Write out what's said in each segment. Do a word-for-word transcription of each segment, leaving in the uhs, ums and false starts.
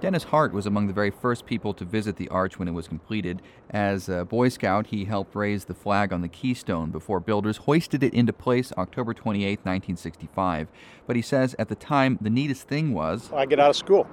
Dennis Hart was among the very first people to visit the arch when it was completed. As a Boy Scout, he helped raise the flag on the keystone before builders hoisted it into place October twenty-eighth, nineteen sixty-five. But he says at the time, the neatest thing was... I get out of school.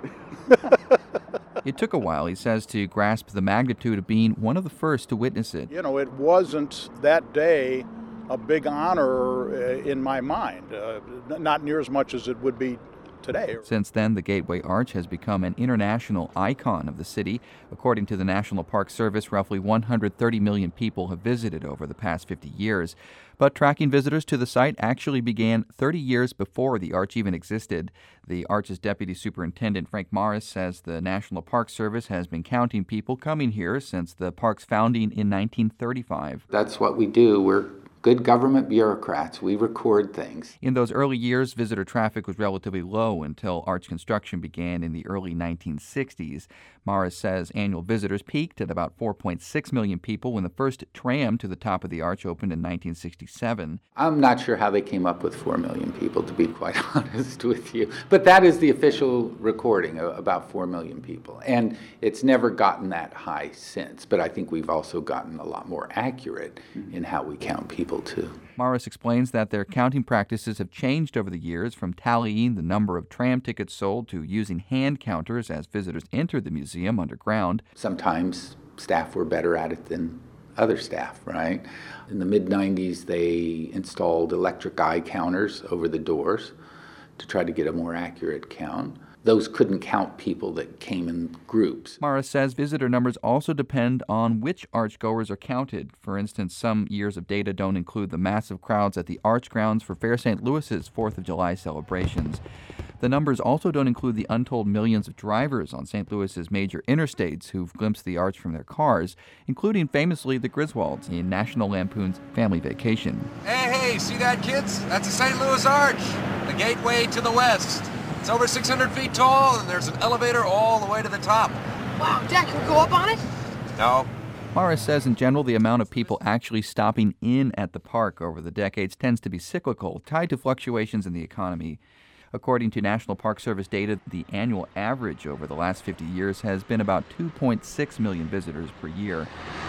It took a while, he says, to grasp the magnitude of being one of the first to witness it. You know, it wasn't that day a big honor uh, in my mind, uh, not near as much as it would be today. Since then, the Gateway Arch has become an international icon of the city. According to the National Park Service, roughly one hundred thirty million people have visited over the past fifty years. But tracking visitors to the site actually began thirty years before the arch even existed. The arch's deputy superintendent, Frank Morris, says the National Park Service has been counting people coming here since the park's founding in nineteen thirty-five. That's what we do. We're good government bureaucrats. We record things. In those early years, visitor traffic was relatively low until arch construction began in the early nineteen sixties. Morris says annual visitors peaked at about four point six million people when the first tram to the top of the arch opened in nineteen sixty-seven. I'm not sure how they came up with four million people, to be quite honest with you. But that is the official recording, about four million people. And it's never gotten that high since. But I think we've also gotten a lot more accurate in how we count people, too. Morris explains that their counting practices have changed over the years, from tallying the number of tram tickets sold to using hand counters as visitors entered the museum underground. Sometimes staff were better at it than other staff, right? In the mid nineties, they installed electric eye counters over the doors to try to get a more accurate count. Those couldn't count people that came in groups. Morris says visitor numbers also depend on which archgoers are counted. For instance, some years of data don't include the massive crowds at the arch grounds for Fair Saint Louis's fourth of July celebrations. The numbers also don't include the untold millions of drivers on Saint Louis's major interstates who've glimpsed the arch from their cars, including famously the Griswolds in National Lampoon's Family Vacation. Hey, hey, see that, kids? That's the Saint Louis Arch, the gateway to the west. It's over six hundred feet tall, and there's an elevator all the way to the top. Wow, Dad, can we go up on it? No. Morris says in general the amount of people actually stopping in at the park over the decades tends to be cyclical, tied to fluctuations in the economy. According to National Park Service data, the annual average over the last fifty years has been about two point six million visitors per year.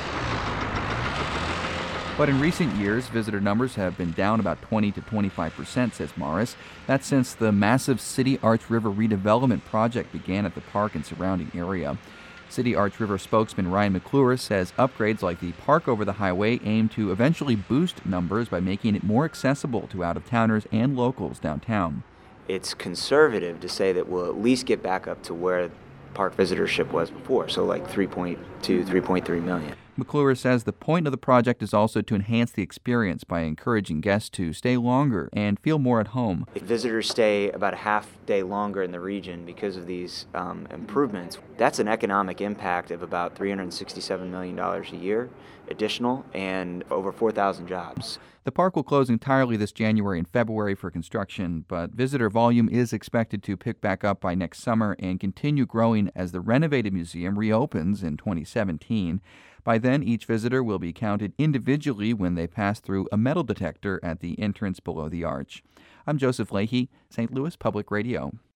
But in recent years, visitor numbers have been down about twenty to twenty-five percent, says Morris. That's since the massive City Arch River redevelopment project began at the park and surrounding area. City Arch River spokesman Ryan McClure says upgrades like the park over the highway aim to eventually boost numbers by making it more accessible to out-of-towners and locals downtown. It's conservative to say that we'll at least get back up to where park visitorship was before, so like three point two, three point three million. McClure says the point of the project is also to enhance the experience by encouraging guests to stay longer and feel more at home. If visitors stay about a half day longer in the region because of these um, improvements, that's an economic impact of about three hundred sixty-seven million dollars a year additional and over four thousand jobs. The park will close entirely this January and February for construction, but visitor volume is expected to pick back up by next summer and continue growing as the renovated museum reopens in twenty seventeen. By then, each visitor will be counted individually when they pass through a metal detector at the entrance below the arch. I'm Joseph Leahy, Saint Louis Public Radio.